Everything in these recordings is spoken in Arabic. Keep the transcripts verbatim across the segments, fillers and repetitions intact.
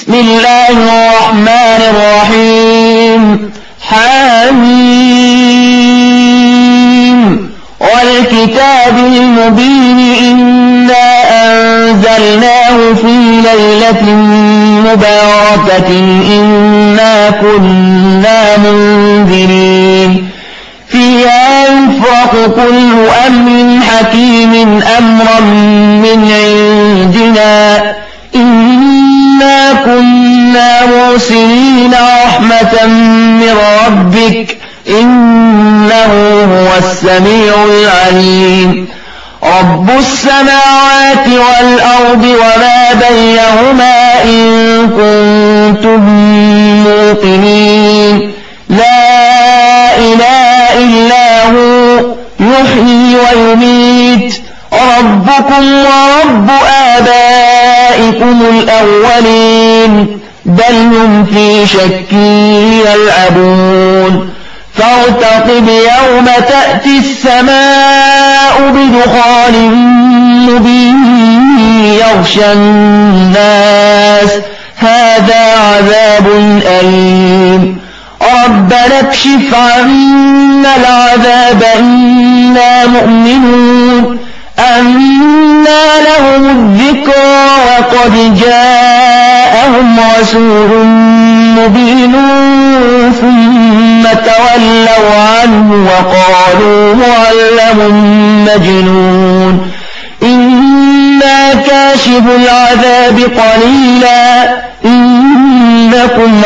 بسم الله الرحمن الرحيم حميم والكتاب المبين إنا أنزلناه في ليلة مباركة إنا كنا منذرين فيها يفرق كل أمر حكيم أمرا من عندنا إنا كنا مرسلين رحمة من ربك إنه هو السميع العليم رب السماوات والأرض وما بينهما إن كنتم موقنين لا إله إلا هو يحيي ويميت ربكم ورب آبائكم الأولين بل هم في شك يلعبون فارتقب يوم تأتي السماء بدخان مبين يغشى الناس هذا عذاب أليم ربنا اكشف عنا العذاب إنا مؤمنون أنى لهم الذكرى وقد جاءهم رسول مبين ثم تولوا عنه وقالوا معلم مجنون إنا كاشف العذاب قليلا إنكم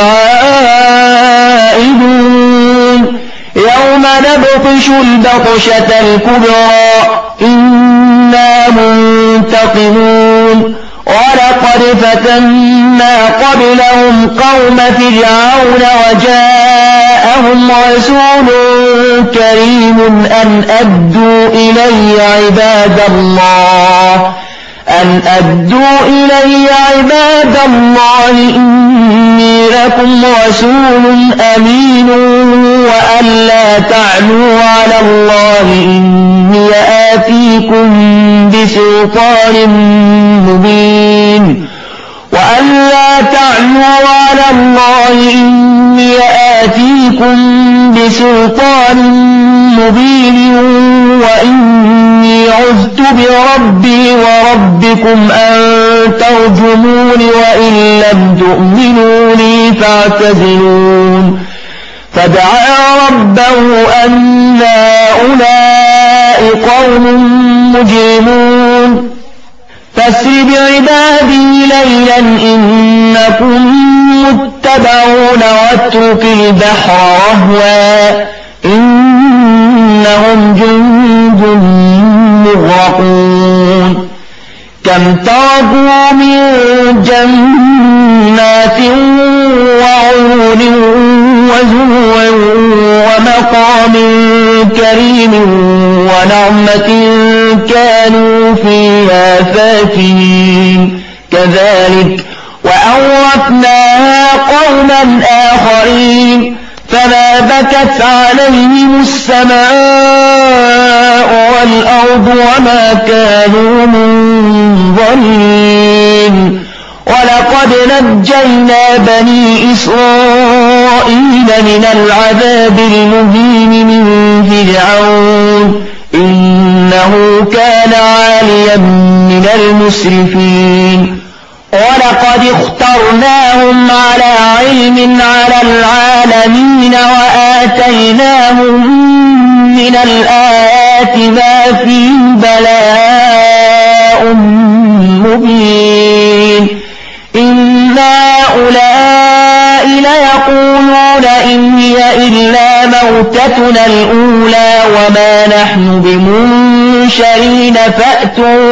عائدون يوم نبطش البطشة الكبرى إنا منتقمون ولقد فتنا قبلهم قوم فرعون وجاءهم رسول كريم أن أدوا إلي عباد الله أن أدوا إلي عباد الله إني لكم رسول أمين وأن لا تعلوا على الله إني آتيكم بسلطان مبين وأن لا تعلوا على الله إني آتيكم بسلطان مبين وإني عذت بربي وربكم أن ترجمون وإن لم تؤمنوا لي فاعتزلون فدعا ربه أن هؤلاء قوم مجرمون فاسر بعبادي ليلا إنكم متبعون واترك البحر رهوا إنهم جند مغرقون كم تركوا من جنات وعيون وزروع ومقام كريم ونعمة كانوا فيها فاكهين كذلك وأورثناها قوما آخرين فما بكت عليهم السماء والأرض وما كانوا منظرين ولقد نجينا بني إسرائيل من العذاب المهين من فرعون إنه كان عاليا من المسرفين ولقد اخترناهم على علم على العالمين وآتيناهم من الآيات ما فيه بلاء مبين إن هؤلاء ليقولون إن هي إلا موتتنا الأولى وما نحن بمنشرين فأتوا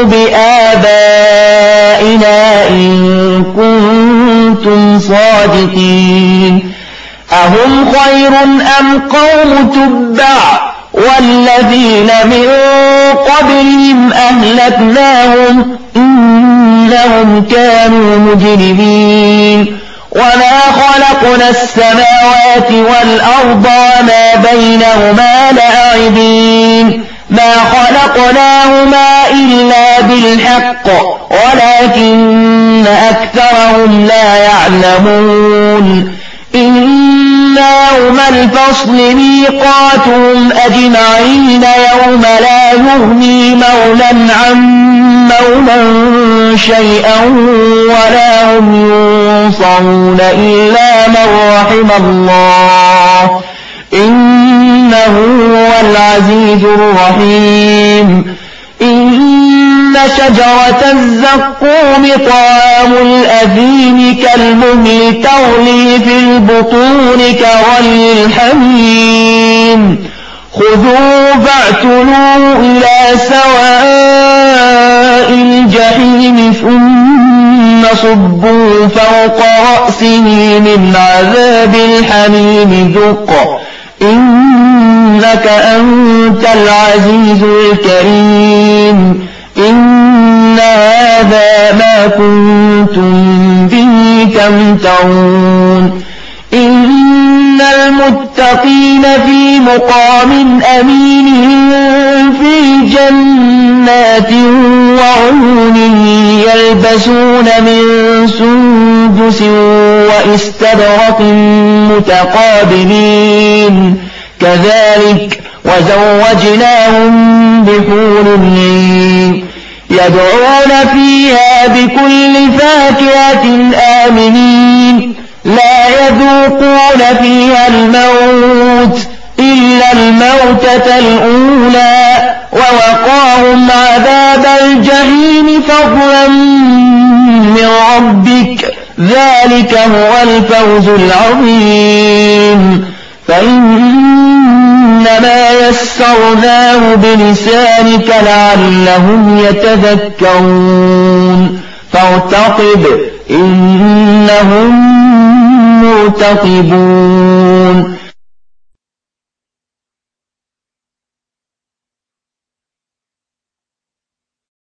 بآبائنا إن كنتم صادقين أهم خير أم قوم تبع والذين من قبلهم أهلكناهم إنهم كانوا مجرمين وما خلقنا السماوات والأرض وما بينهما لاعبين ما خلقناهما إلا بالحق ولكن أكثرهم لا يعلمون الفصل ميقاتهم أجمعين يوم لا يغني مولى عن مولى شيئا ولا هم ينصرون إلا من رحم الله إنه هو العزيز الرحيم. إن شجرة الزقوم طعام الأثيم كالمهل تغلي في البطون كغلي الحميم خذوه فاعتلوه إلى سواء الجحيم ثم صبوا فوق رأسه من عذاب الحميم ذق إنك أنت العزيز الكريم. إن هذا ما كنتم به تمترون. إن المتقين في مقام أمين في جنات وعيون يلبسون من سندس وإستبرق متقابلين كذلك وزوجناهم بحور عين يدعون فيها بكل فاكهة آمنين لا يذوقون فيها الموت إلا الموتة الأولى ووقاهم عذاب الجحيم فضلا من ربك ذلك هو الفوز العظيم. فإنما يسرناه بلسانك لعلهم يتذكرون فارتقب إنهم مرتقبون.